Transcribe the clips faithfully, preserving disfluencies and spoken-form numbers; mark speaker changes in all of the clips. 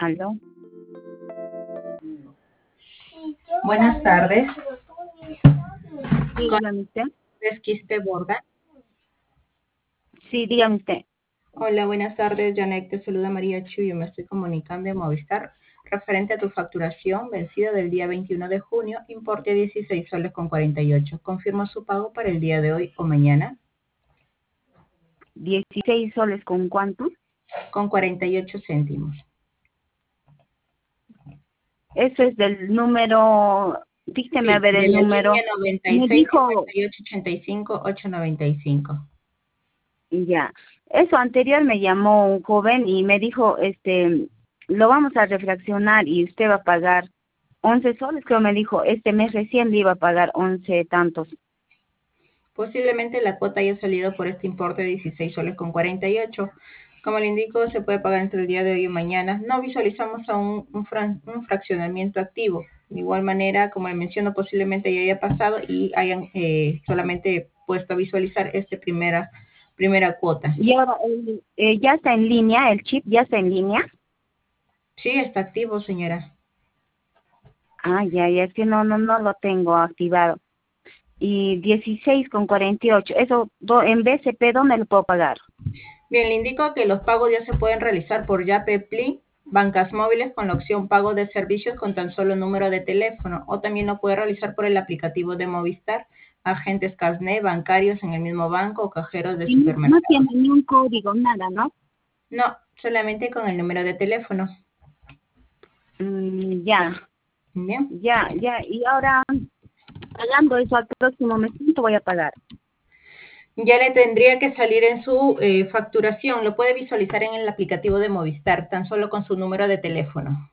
Speaker 1: ¿Aló?
Speaker 2: Buenas tardes,
Speaker 1: Sí,
Speaker 2: con
Speaker 1: dígame usted.
Speaker 2: Esquiste Borda.
Speaker 1: Sí, dígame usted.
Speaker 2: Hola, buenas tardes, Janet, te saluda María Chu. Yo me estoy comunicando de Movistar referente a tu facturación vencida del día veintiuno de junio, importe dieciséis soles con cuarenta y ocho. Confirmo su pago para el día de hoy o mañana
Speaker 1: Dieciséis soles con cuánto.
Speaker 2: con cuarenta y ocho céntimos.
Speaker 1: Eso es del número, dígame a
Speaker 2: Sí,
Speaker 1: ver
Speaker 2: de
Speaker 1: el
Speaker 2: la línea
Speaker 1: número.
Speaker 2: noventa y
Speaker 1: Me
Speaker 2: seis cincuenta
Speaker 1: dijo,
Speaker 2: y ocho ochenta y cinco ocho noventa y cinco.
Speaker 1: ya, eso anterior me llamó un joven y me dijo, este, lo vamos a refraccionar y usted va a pagar once soles, creo me dijo, este mes recién le iba a pagar once tantos.
Speaker 2: Posiblemente la cuota haya salido por este importe de dieciséis soles con cuarenta y ocho. Como le indico, se puede pagar entre el día de hoy y mañana. No visualizamos aún un, fran- un fraccionamiento activo. De igual manera, como le menciono, posiblemente ya haya pasado y hayan eh, solamente puesto a visualizar esta primera, primera cuota.
Speaker 1: Y ahora, el- eh, ya está en línea, el chip ya está en línea.
Speaker 2: Sí, está activo, señora.
Speaker 1: Ah, ya, ya, es que no, no, no lo tengo activado. Y dieciséis con cuarenta y ocho, eso do- en B C P, ¿dónde lo puedo pagar?
Speaker 2: Bien, le indico que los pagos ya se pueden realizar por Yape Plin, bancas móviles con la opción pago de servicios con tan solo número de teléfono, o también lo puede realizar por el aplicativo de Movistar, agentes Casné, bancarios en el mismo banco o cajeros de
Speaker 1: Y no, no
Speaker 2: supermercados.
Speaker 1: tiene ni un código, nada, ¿no?
Speaker 2: No, solamente con el número de teléfono.
Speaker 1: Mm, ya,
Speaker 2: Bien.
Speaker 1: ya, ya. Y ahora, pagando eso al próximo mes, ¿cuánto voy a pagar?
Speaker 2: Ya le tendría que salir en su eh, facturación. Lo puede visualizar en el aplicativo de Movistar, tan solo con su número de teléfono.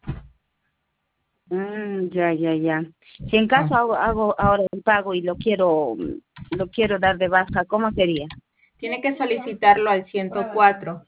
Speaker 1: Mm, ya, ya, ya. Si en
Speaker 2: Ah.
Speaker 1: caso hago, hago ahora el pago y lo quiero, mm, lo quiero dar de baja, ¿cómo sería?
Speaker 2: Tiene que solicitarlo al ciento cuatro.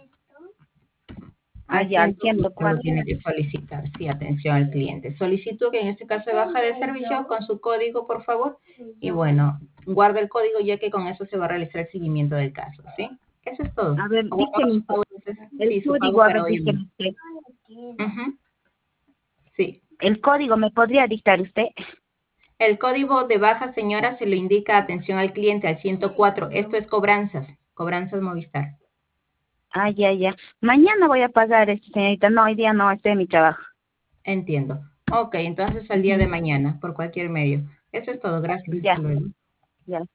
Speaker 1: Ah,
Speaker 2: Al
Speaker 1: ya, al
Speaker 2: ciento cuatro lo
Speaker 1: ciento cuatro.
Speaker 2: tiene que solicitar, sí, atención al cliente. Solicitud que en este caso de baja de servicio con su código, por favor. Y bueno, guarda el código ya que con eso se va a realizar el seguimiento del caso, ¿sí? Eso es todo.
Speaker 1: A ver,
Speaker 2: Aguardamos su
Speaker 1: dígame
Speaker 2: pago, entonces,
Speaker 1: el
Speaker 2: sí, su pago
Speaker 1: código, a
Speaker 2: para
Speaker 1: ver,
Speaker 2: hoy.
Speaker 1: dígame usted.
Speaker 2: Ujú, sí.
Speaker 1: ¿El código me podría dictar usted?
Speaker 2: El código de baja, señora, se lo indica atención al cliente al ciento cuatro. Esto es cobranzas, cobranzas Movistar.
Speaker 1: Ah, ya, ya. Mañana voy a pagar esto, señorita. No, hoy día no, estoy en mi trabajo.
Speaker 2: Entiendo. Ok, entonces al día de
Speaker 1: Ujú.
Speaker 2: mañana, por cualquier medio. Eso es todo. Gracias.
Speaker 1: Ya,
Speaker 2: Hasta luego.
Speaker 1: ya.